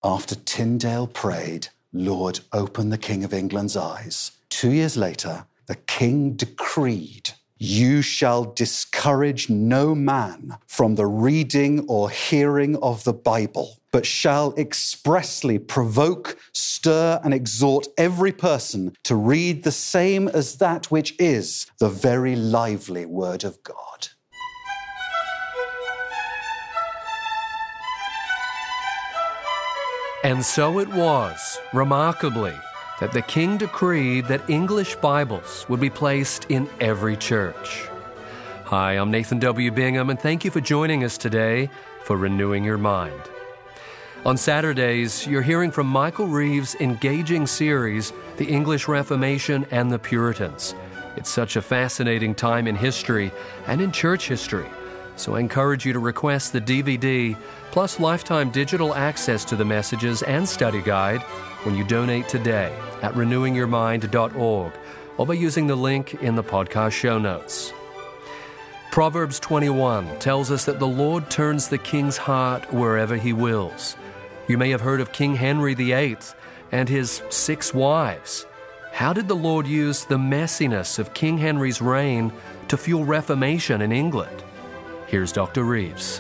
After Tyndale prayed, "Lord, open the King of England's eyes," 2 years later, the king decreed, "You shall discourage no man from the reading or hearing of the Bible, but shall expressly provoke, stir, and exhort every person to read the same as that which is the very lively word of God." And so it was, remarkably, that the king decreed that English Bibles would be placed in every church. Hi, I'm Nathan W. Bingham, and thank you for joining us today for Renewing Your Mind. On Saturdays, you're hearing from Michael Reeves' engaging series, The English Reformation and the Puritans. It's such a fascinating time in history and in church history, so I encourage you to request the DVD plus lifetime digital access to the messages and study guide when you donate today at renewingyourmind.org or by using the link in the podcast show notes. Proverbs 21 tells us that the Lord turns the king's heart wherever he wills. You may have heard of King Henry VIII and his 6 wives. How did the Lord use the messiness of King Henry's reign to fuel Reformation in England? Here's Dr. Reeves.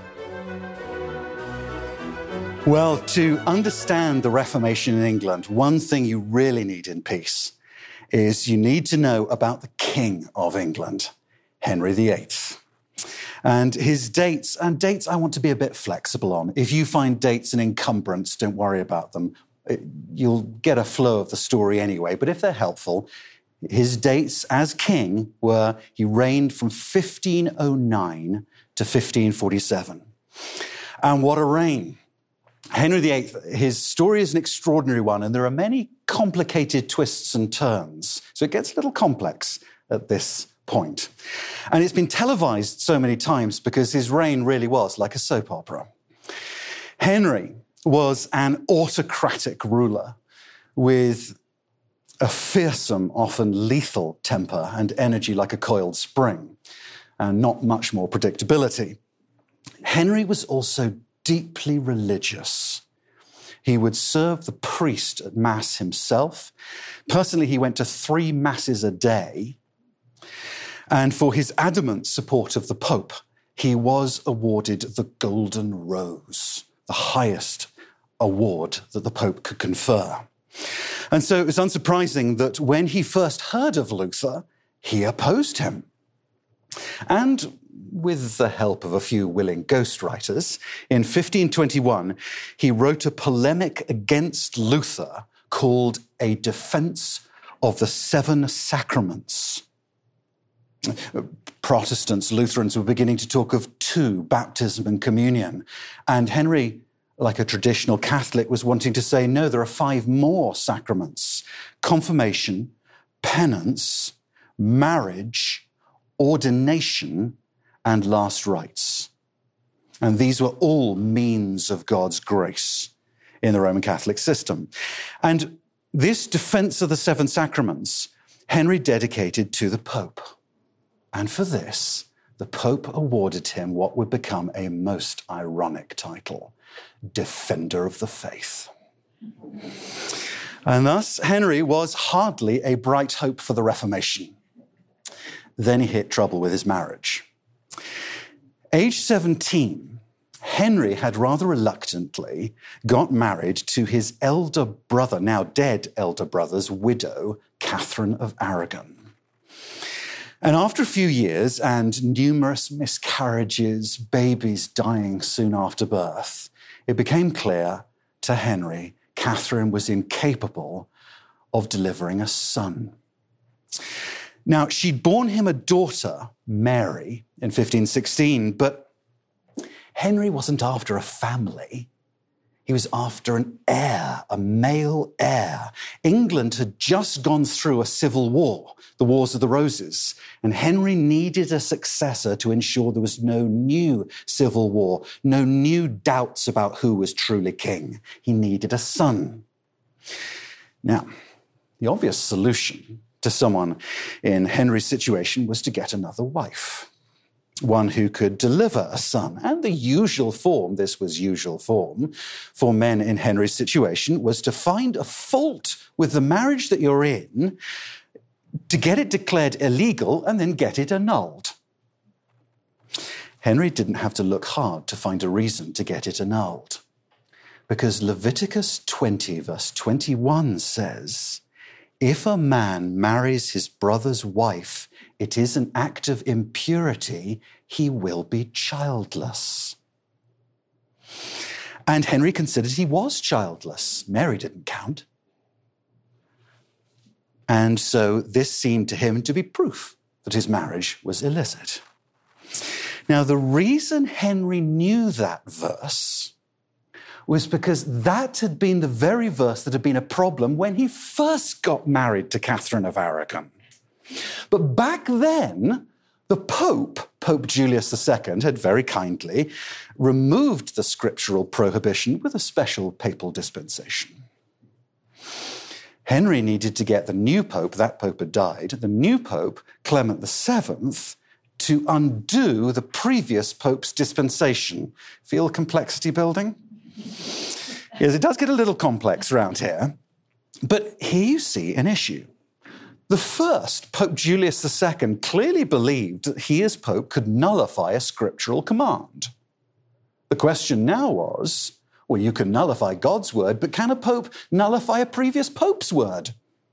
Well, to understand the Reformation in England, one thing you really need in peace is you need to know about the King of England, Henry VIII. And his dates I want to be a bit flexible on. If you find dates an encumbrance, don't worry about them. You'll get a flow of the story anyway, but if they're helpful, his dates as king were he reigned from 1509 to 1547. And what a reign. Henry VIII, his story is an extraordinary one, and there are many complicated twists and turns. So it gets a little complex at this point. And it's been televised so many times because his reign really was like a soap opera. Henry was an autocratic ruler with a fearsome, often lethal temper and energy like a coiled spring, and not much more predictability. Henry was also deeply religious. He would serve the priest at Mass himself. Personally, he went to 3 Masses a day. And for his adamant support of the Pope, he was awarded the Golden Rose, the highest award that the Pope could confer. And so it was unsurprising that when he first heard of Luther, he opposed him. And with the help of a few willing ghostwriters, in 1521, he wrote a polemic against Luther called A Defense of the 7 Sacraments. Protestants, Lutherans were beginning to talk of 2, baptism and communion. And Henry, like a traditional Catholic, was wanting to say, no, there are 5 more sacraments: confirmation, penance, marriage, ordination, and last rites. And these were all means of God's grace in the Roman Catholic system. And this defense of the 7 sacraments, Henry dedicated to the Pope. And for this, the Pope awarded him what would become a most ironic title, Defender of the Faith. And thus, Henry was hardly a bright hope for the Reformation. Then he hit trouble with his marriage. Age 17, Henry had rather reluctantly got married to his elder brother, now dead elder brother's widow, Catherine of Aragon. And after a few years and numerous miscarriages, babies dying soon after birth, it became clear to Henry Catherine was incapable of delivering a son. Now, she'd borne him a daughter, Mary, in 1516, but Henry wasn't after a family. He was after an heir, a male heir. England had just gone through a civil war, the Wars of the Roses, and Henry needed a successor to ensure there was no new civil war, no new doubts about who was truly king. He needed a son. Now, the obvious solution to someone in Henry's situation was to get another wife. one who could deliver a son. And the usual form, this was usual form, for men in Henry's situation was to find a fault with the marriage that you're in, to get it declared illegal and then get it annulled. Henry didn't have to look hard to find a reason to get it annulled, because Leviticus 20, verse 21 says, if a man marries his brother's wife, it is an act of impurity, he will be childless. And Henry considered he was childless. Mary didn't count. And so this seemed to him to be proof that his marriage was illicit. Now, the reason Henry knew that verse was because that had been the very verse that had been a problem when he first got married to Catherine of Aragon. But back then, the Pope Julius II, had very kindly removed the scriptural prohibition with a special papal dispensation. Henry needed to get the new Pope, that Pope had died, the new Pope, Clement VII, to undo the previous Pope's dispensation. Feel complexity building? Yes, it does get a little complex around here. But here you see an issue. The first, Pope Julius II, clearly believed that he as Pope could nullify a scriptural command. The question now was, well, you can nullify God's word, but can a Pope nullify a previous Pope's word?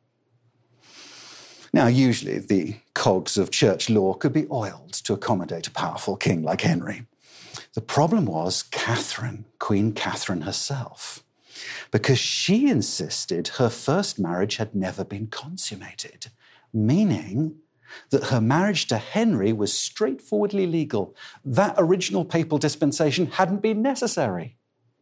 Now, usually the cogs of church law could be oiled to accommodate a powerful king like Henry. The problem was Catherine, Queen Catherine herself, because she insisted her first marriage had never been consummated, meaning that her marriage to Henry was straightforwardly legal. That original papal dispensation hadn't been necessary.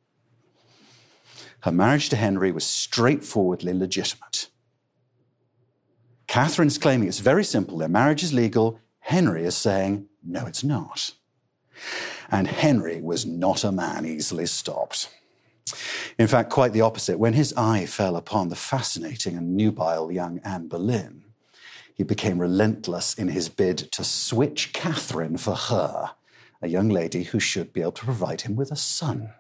Her marriage to Henry was straightforwardly legitimate. Catherine's claiming it's very simple, their marriage is legal. Henry is saying, no, it's not. And Henry was not a man easily stopped. In fact, quite the opposite. When his eye fell upon the fascinating and nubile young Anne Boleyn, he became relentless in his bid to switch Catherine for her, a young lady who should be able to provide him with a son.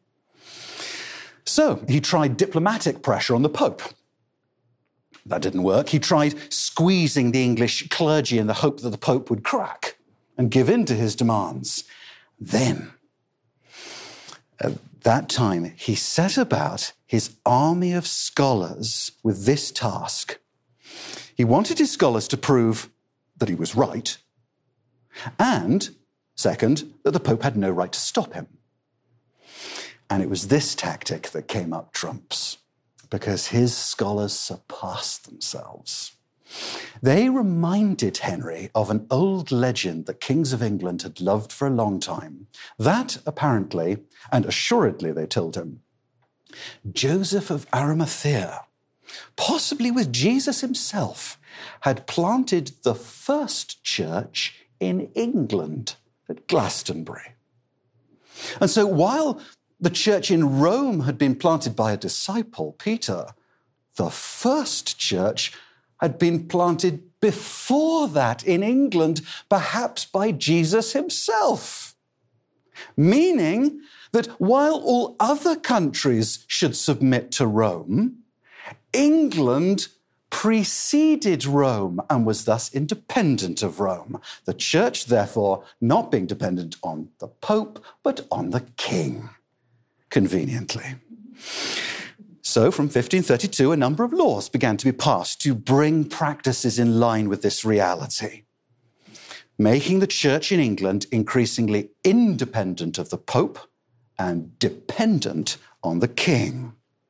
So he tried diplomatic pressure on the Pope. That didn't work. He tried squeezing the English clergy in the hope that the Pope would crack and give in to his demands. Then, at that time, he set about his army of scholars with this task. He wanted his scholars to prove that he was right, and, second, that the Pope had no right to stop him. And it was this tactic that came up trumps, because his scholars surpassed themselves. They reminded Henry of an old legend that kings of England had loved for a long time. That, apparently, and assuredly, they told him, Joseph of Arimathea, possibly with Jesus himself, had planted the first church in England at Glastonbury. And so while the church in Rome had been planted by a disciple, Peter, the first church had been planted before that in England, perhaps by Jesus himself. Meaning that while all other countries should submit to Rome, England preceded Rome and was thus independent of Rome. The church, therefore, not being dependent on the Pope, but on the king, conveniently. So from 1532, a number of laws began to be passed to bring practices in line with this reality, making the church in England increasingly independent of the Pope and dependent on the king.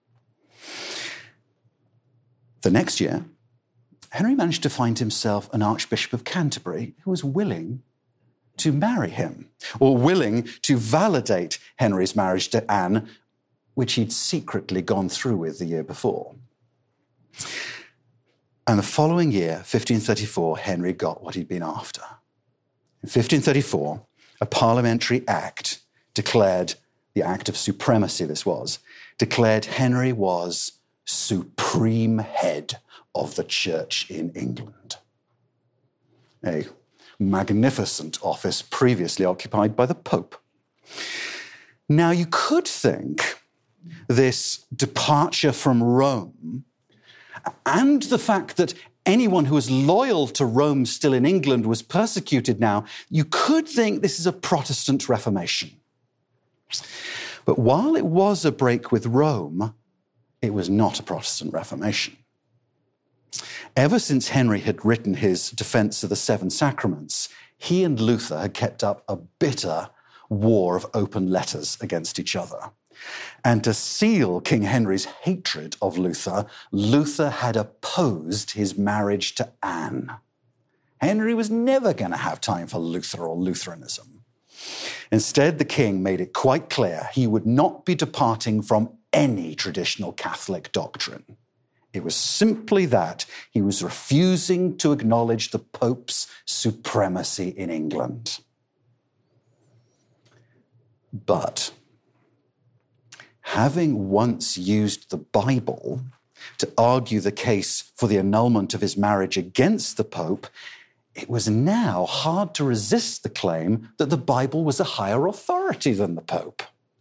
The next year, Henry managed to find himself an Archbishop of Canterbury who was willing to marry him, or willing to validate Henry's marriage to Anne, which he'd secretly gone through with the year before. And the following year, 1534, Henry got what he'd been after. In 1534, a parliamentary act declared, the Act of Supremacy this was, declared Henry was supreme head of the church in England. A magnificent office previously occupied by the Pope. Now, you could think this departure from Rome and the fact that anyone who was loyal to Rome still in England was persecuted now, you could think this is a Protestant Reformation. But while it was a break with Rome, it was not a Protestant Reformation. Ever since Henry had written his Defense of the Seven Sacraments, he and Luther had kept up a bitter war of open letters against each other. And to seal King Henry's hatred of Luther, Luther had opposed his marriage to Anne. Henry was never going to have time for Luther or Lutheranism. Instead, the king made it quite clear he would not be departing from any traditional Catholic doctrine. It was simply that he was refusing to acknowledge the Pope's supremacy in England. But having once used the Bible to argue the case for the annulment of his marriage against the Pope, it was now hard to resist the claim that the Bible was a higher authority than the Pope.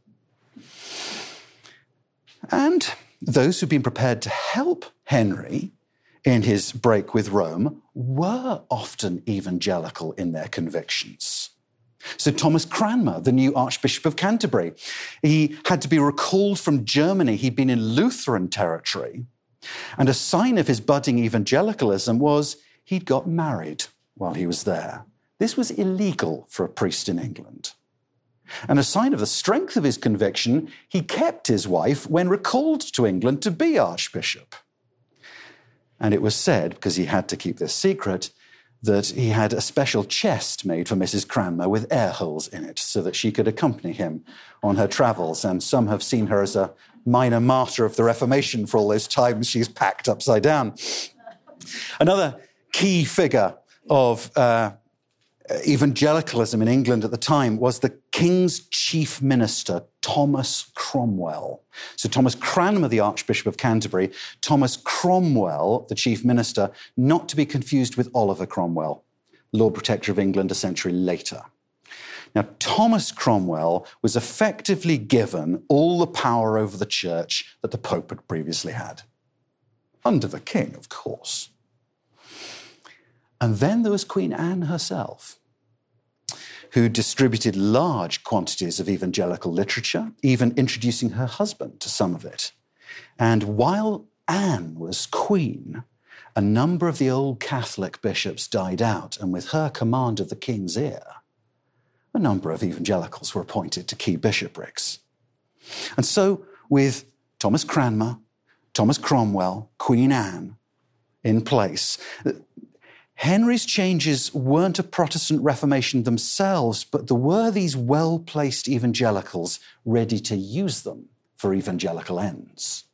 And those who'd been prepared to help Henry in his break with Rome were often evangelical in their convictions. So Thomas Cranmer, the new Archbishop of Canterbury, he had to be recalled from Germany. He'd been in Lutheran territory. And a sign of his budding evangelicalism was he'd got married while he was there. This was illegal for a priest in England. And a sign of the strength of his conviction, he kept his wife when recalled to England to be archbishop. And it was said, because he had to keep this secret, that he had a special chest made for Mrs. Cranmer with air holes in it so that she could accompany him on her travels. And some have seen her as a minor martyr of the Reformation for all those times she's packed upside down. Another key figure of evangelicalism in England at the time was the king's chief minister, Thomas Cromwell. So Thomas Cranmer, the Archbishop of Canterbury, Thomas Cromwell, the chief minister, not to be confused with Oliver Cromwell, Lord Protector of England a century later. Now, Thomas Cromwell was effectively given all the power over the church that the Pope had previously had. Under the king, of course. And then there was Queen Anne herself, who distributed large quantities of evangelical literature, even introducing her husband to some of it. And while Anne was queen, a number of the old Catholic bishops died out, and with her command of the king's ear, a number of evangelicals were appointed to key bishoprics. And so, with Thomas Cranmer, Thomas Cromwell, Queen Anne in place, Henry's changes weren't a Protestant Reformation themselves, but there were these well-placed evangelicals ready to use them for evangelical ends.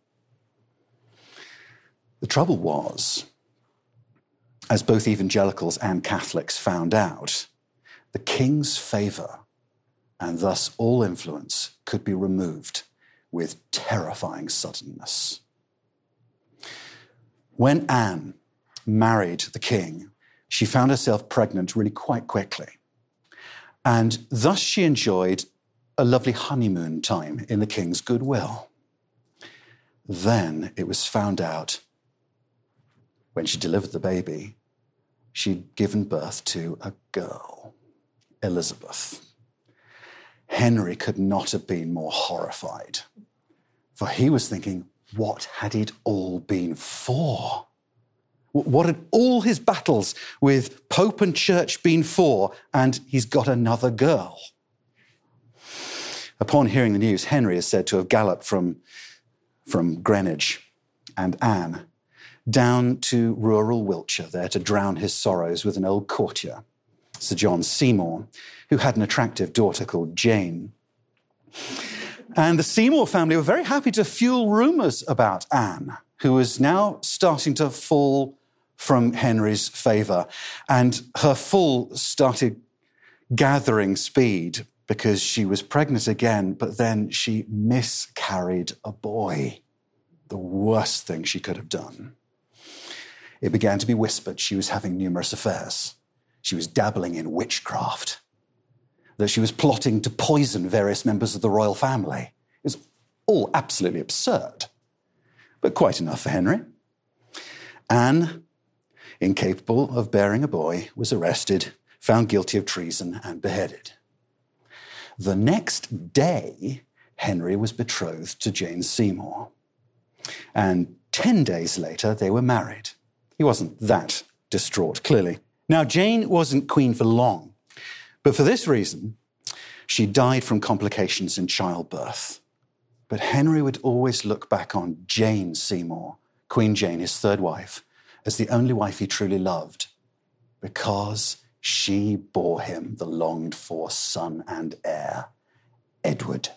The trouble was, as both evangelicals and Catholics found out, the king's favour, and thus all influence, could be removed with terrifying suddenness. When Anne married the king, she found herself pregnant really quite quickly. And thus she enjoyed a lovely honeymoon time in the king's goodwill. Then it was found out, when she delivered the baby, she'd given birth to a girl, Elizabeth. Henry could not have been more horrified, for he was thinking, what had it all been for? What had all his battles with Pope and Church been for? And he's got another girl. Upon hearing the news, Henry is said to have galloped from Greenwich and Anne down to rural Wiltshire, there to drown his sorrows with an old courtier, Sir John Seymour, who had an attractive daughter called Jane. And the Seymour family were very happy to fuel rumours about Anne, who was now starting to fall from Henry's favour. And her fall started gathering speed because she was pregnant again, but then she miscarried a boy. The worst thing she could have done. It began to be whispered she was having numerous affairs. she was dabbling in witchcraft, that she was plotting to poison various members of the royal family. It was all absolutely absurd, but quite enough for Henry. Anne, incapable of bearing a boy, was arrested, found guilty of treason, and beheaded. The next day, Henry was betrothed to Jane Seymour. And 10 days later, they were married. He wasn't that distraught, clearly. Now, Jane wasn't queen for long, but for this reason, she died from complications in childbirth. But Henry would always look back on Jane Seymour, Queen Jane, his third wife, as the only wife he truly loved, because she bore him the longed-for son and heir, Edward.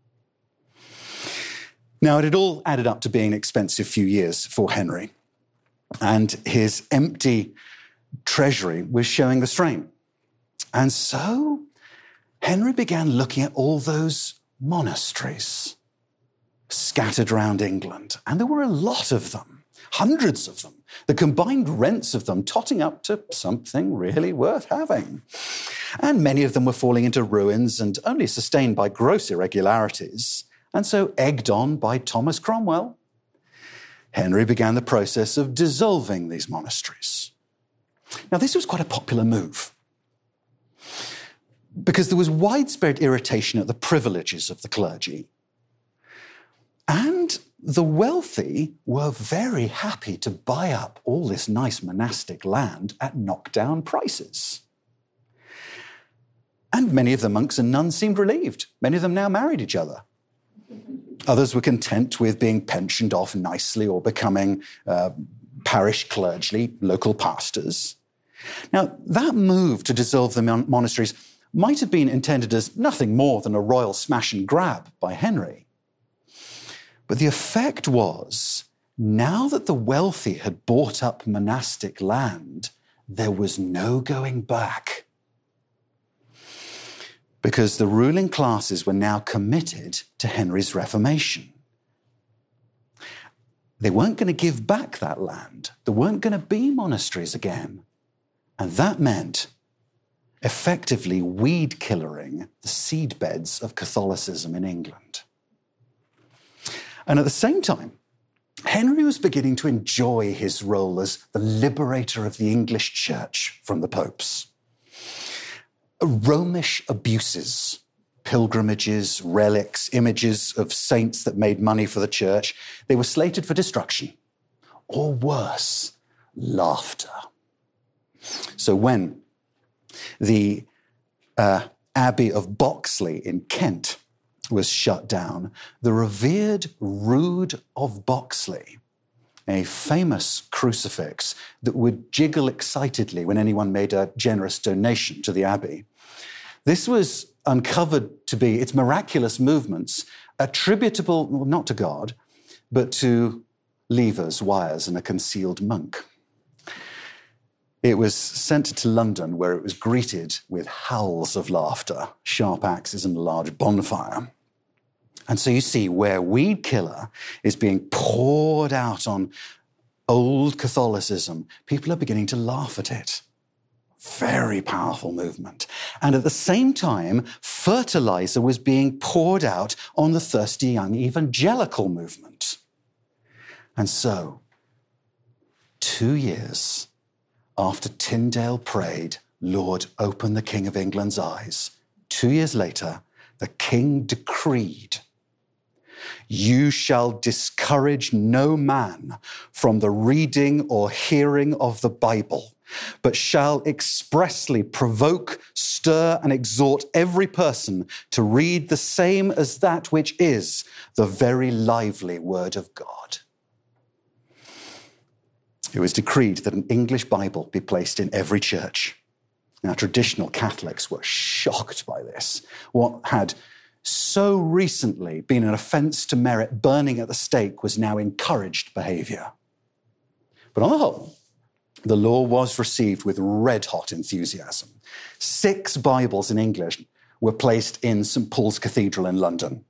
Now, it had all added up to being an expensive few years for Henry, and his empty treasury was showing the strain. And so Henry began looking at all those monasteries scattered around England, and there were a lot of them, hundreds of them, the combined rents of them totting up to something really worth having. And many of them were falling into ruins and only sustained by gross irregularities, and so egged on by Thomas Cromwell, Henry began the process of dissolving these monasteries. Now, this was quite a popular move, because there was widespread irritation at the privileges of the clergy. And the wealthy were very happy to buy up all this nice monastic land at knockdown prices. And many of the monks and nuns seemed relieved. Many of them now married each other. Others were content with being pensioned off nicely or becoming parish clergy, local pastors. Now, that move to dissolve the monasteries might have been intended as nothing more than a royal smash and grab by Henry. But the effect was, now that the wealthy had bought up monastic land, there was no going back. Because the ruling classes were now committed to Henry's Reformation. They weren't going to give back that land. There weren't going to be monasteries again. And that meant effectively weed-killering the seedbeds of Catholicism in England. And at the same time, Henry was beginning to enjoy his role as the liberator of the English church from the popes. Romish abuses, pilgrimages, relics, images of saints that made money for the church, they were slated for destruction. Or worse, laughter. So when the Abbey of Boxley in Kent was shut down, the revered Rood of Boxley, a famous crucifix that would jiggle excitedly when anyone made a generous donation to the abbey, this was uncovered to be its miraculous movements attributable, well, not to God, but to levers, wires, and a concealed monk. It was sent to London, where it was greeted with howls of laughter, sharp axes, and a large bonfire. And so you see, where weed killer is being poured out on old Catholicism, people are beginning to laugh at it. Very powerful movement. And at the same time, fertilizer was being poured out on the thirsty young evangelical movement. And so, 2 years after Tyndale prayed, "Lord, open the King of England's eyes," 2 years later, the king decreed, "You shall discourage no man from the reading or hearing of the Bible, but shall expressly provoke, stir, and exhort every person to read the same as that which is the very lively word of God." It was decreed that an English Bible be placed in every church. Now, traditional Catholics were shocked by this. What had so recently been an offence to merit burning at the stake was now encouraged behaviour. But on the whole, the law was received with red-hot enthusiasm. 6 Bibles in English were placed in St. Paul's Cathedral in London.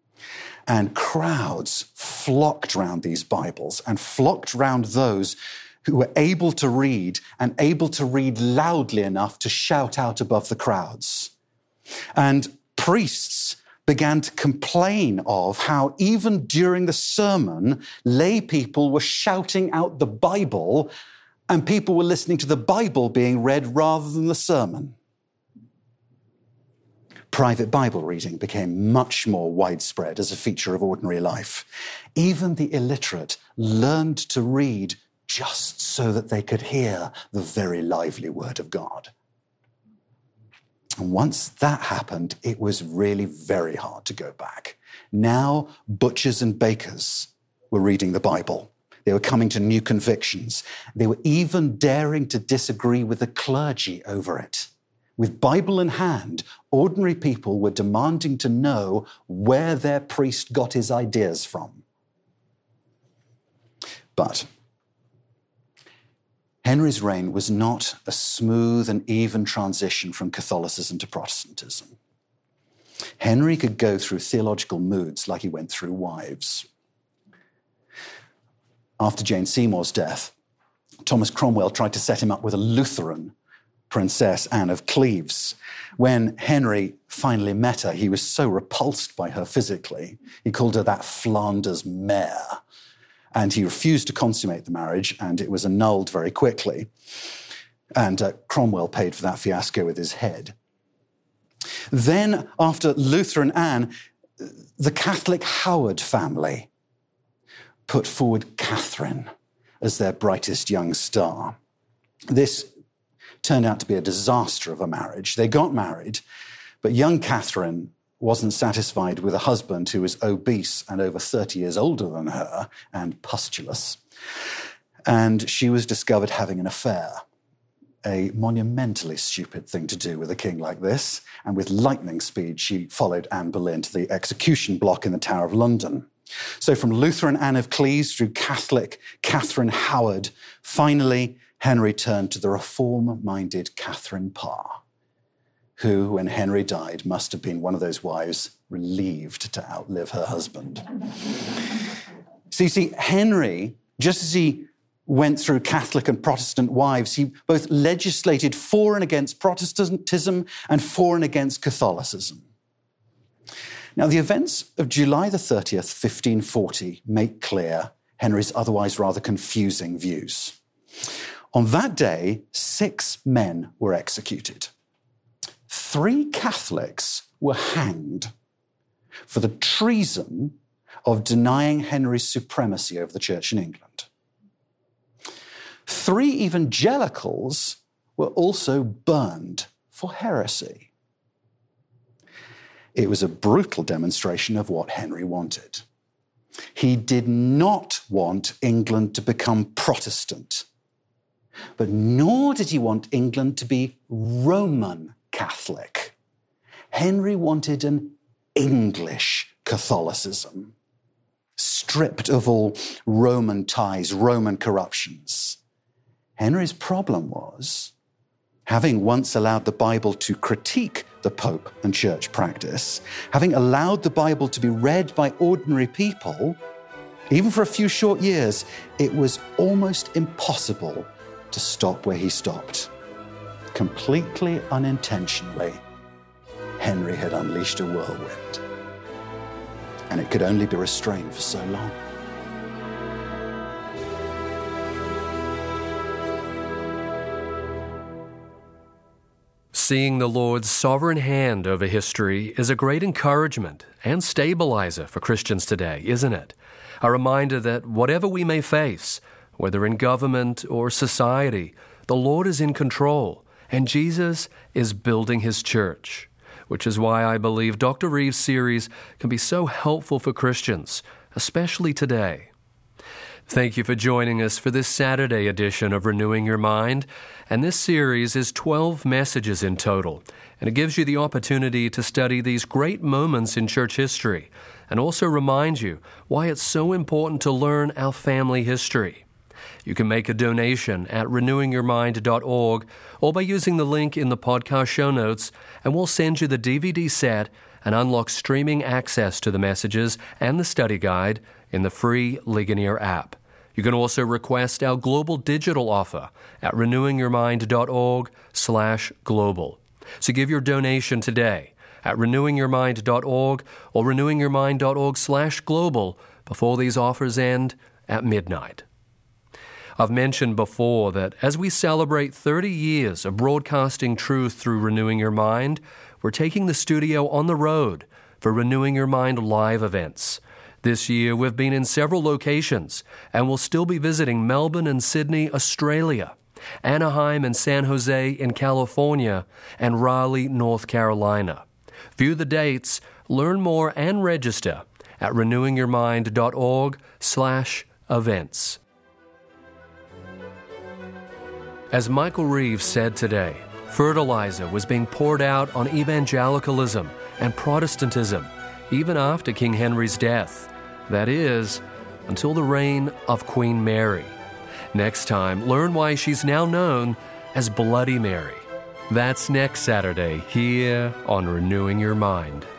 And crowds flocked round these Bibles and flocked round those who were able to read and able to read loudly enough to shout out above the crowds. And priests began to complain of how even during the sermon, lay people were shouting out the Bible and people were listening to the Bible being read rather than the sermon. Private Bible reading became much more widespread as a feature of ordinary life. Even the illiterate learned to read just so that they could hear the very lively word of God. And once that happened, it was really very hard to go back. Now, butchers and bakers were reading the Bible. They were coming to new convictions. They were even daring to disagree with the clergy over it. With Bible in hand, ordinary people were demanding to know where their priest got his ideas from. But Henry's reign was not a smooth and even transition from Catholicism to Protestantism. Henry could go through theological moods like he went through wives. After Jane Seymour's death, Thomas Cromwell tried to set him up with a Lutheran Princess Anne of Cleves. When Henry finally met her, he was so repulsed by her physically, he called her that Flanders mare. And he refused to consummate the marriage, and it was annulled very quickly. And Cromwell paid for that fiasco with his head. Then, after Luther and Anne, the Catholic Howard family put forward Catherine as their brightest young star. This turned out to be a disaster of a marriage. They got married, but young Catherine wasn't satisfied with a husband who was obese and over 30 years older than her and pustulous. And she was discovered having an affair, a monumentally stupid thing to do with a king like this. And with lightning speed, she followed Anne Boleyn to the execution block in the Tower of London. So from Lutheran Anne of Cleves through Catholic Catherine Howard, finally Henry turned to the reform-minded Catherine Parr, who, when Henry died, must have been one of those wives relieved to outlive her husband. So you see, Henry, just as he went through Catholic and Protestant wives, he both legislated for and against Protestantism and for and against Catholicism. Now, the events of July the 30th, 1540, make clear Henry's otherwise rather confusing views. On that day, 6 men were executed. 3 Catholics were hanged for the treason of denying Henry's supremacy over the church in England. 3 evangelicals were also burned for heresy. It was a brutal demonstration of what Henry wanted. He did not want England to become Protestant, but nor did he want England to be Roman Catholic. Henry wanted an English Catholicism, stripped of all Roman ties, Roman corruptions. Henry's problem was, having once allowed the Bible to critique the Pope and church practice, having allowed the Bible to be read by ordinary people, even for a few short years, it was almost impossible to stop where he stopped. Completely unintentionally, Henry had unleashed a whirlwind, and it could only be restrained for so long. Seeing the Lord's sovereign hand over history is a great encouragement and stabilizer for Christians today, isn't it? A reminder that whatever we may face, whether in government or society, the Lord is in control, and Jesus is building his church, which is why I believe Dr. Reeves' series can be so helpful for Christians, especially today. Thank you for joining us for this Saturday edition of Renewing Your Mind, and this series is 12 messages in total, and it gives you the opportunity to study these great moments in church history, and also remind you why it's so important to learn our family history. You can make a donation at renewingyourmind.org or by using the link in the podcast show notes, and we'll send you the DVD set and unlock streaming access to the messages and the study guide in the free Ligonier app. You can also request our global digital offer at renewingyourmind.org/global. So give your donation today at renewingyourmind.org or renewingyourmind.org/global before these offers end at midnight. I've mentioned before that as we celebrate 30 years of broadcasting truth through Renewing Your Mind, we're taking the studio on the road for Renewing Your Mind live events. This year, we've been in several locations and will still be visiting Melbourne and Sydney, Australia, Anaheim and San Jose in California, and Raleigh, North Carolina. View the dates, learn more, and register at renewingyourmind.org/events. As Michael Reeves said today, fertilizer was being poured out on evangelicalism and Protestantism even after King Henry's death. That is, until the reign of Queen Mary. Next time, learn why she's now known as Bloody Mary. That's next Saturday here on Renewing Your Mind.